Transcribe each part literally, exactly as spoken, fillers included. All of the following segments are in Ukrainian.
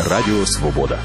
Радіо Свобода.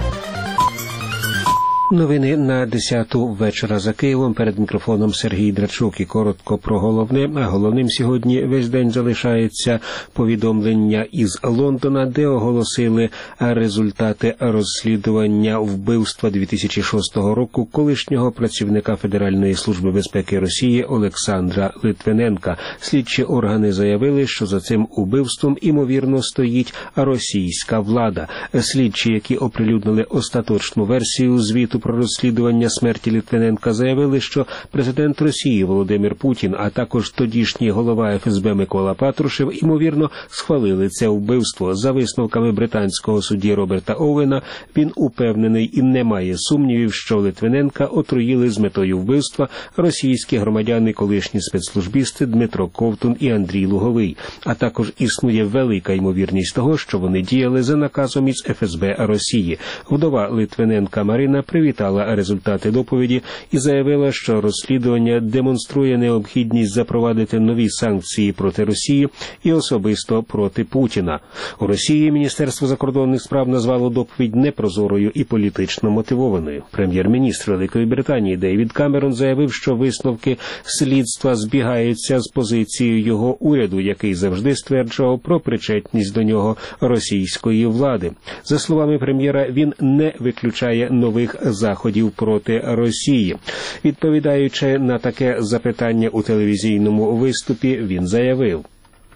Новини на десяту вечора за Києвом. Перед мікрофоном Сергій Драчук. І коротко про головне. А головним сьогодні весь день залишається повідомлення із Лондона, де оголосили результати розслідування вбивства дві тисячі шостого року колишнього працівника Федеральної служби безпеки Росії Олександра Литвиненка. Слідчі органи заявили, що за цим убивством імовірно стоїть російська влада. Слідчі, які оприлюднили остаточну версію звіту про розслідування смерті Литвиненка, заявили, що президент Росії Володимир Путін, а також тодішній голова еф ес бе Микола Патрушев, ймовірно, схвалили це вбивство. За висновками британського судді Роберта Оуена, він упевнений і не має сумнівів, що Литвиненка отруїли з метою вбивства російські громадяни, колишні спецслужбісти Дмитро Ковтун і Андрій Луговий. А також існує велика ймовірність того, що вони діяли за наказом із еф ес бе Росії. Вдова Литвиненка Марина привітала результати доповіді і заявила, що розслідування демонструє необхідність запровадити нові санкції проти Росії і особисто проти Путіна. У Росії Міністерство закордонних справ назвало доповідь непрозорою і політично мотивованою. Прем'єр-міністр Великої Британії Дейвід Камерон заявив, що висновки слідства збігаються з позицією його уряду, який завжди стверджував про причетність до нього російської влади. За словами прем'єра, він не виключає нових заходів проти Росії. Відповідаючи на таке запитання у телевізійному виступі, він заявив: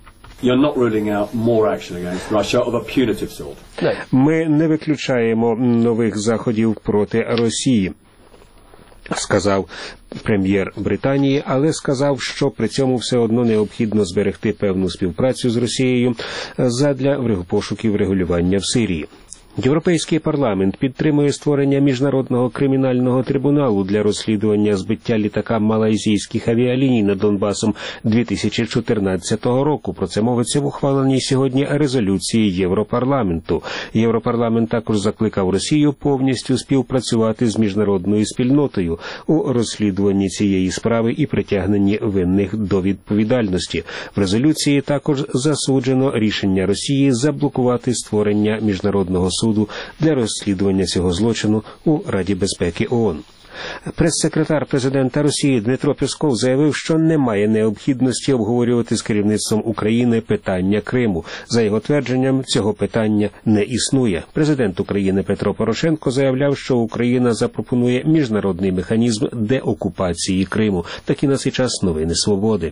«Ми не виключаємо нових заходів проти Росії», сказав прем'єр Британії, але сказав, що при цьому все одно необхідно зберегти певну співпрацю з Росією задля пошуків врегулювання в Сирії. Європейський парламент підтримує створення міжнародного кримінального трибуналу для розслідування збиття літака малайзійських авіаліній над Донбасом дві тисячі чотирнадцятого року. Про це мовиться в ухваленій сьогодні резолюції Європарламенту. Європарламент також закликав Росію повністю співпрацювати з міжнародною спільнотою у розслідуванні цієї справи і притягненні винних до відповідальності. В резолюції також засуджено рішення Росії заблокувати створення міжнародного суду для розслідування цього злочину у Раді безпеки ООН. Прес-секретар президента Росії Дмитро Пєсков заявив, що немає необхідності обговорювати з керівництвом України питання Криму. За його твердженням, цього питання не існує. Президент України Петро Порошенко заявляв, що Україна запропонує міжнародний механізм деокупації Криму. Такі на цей час новини Свободи.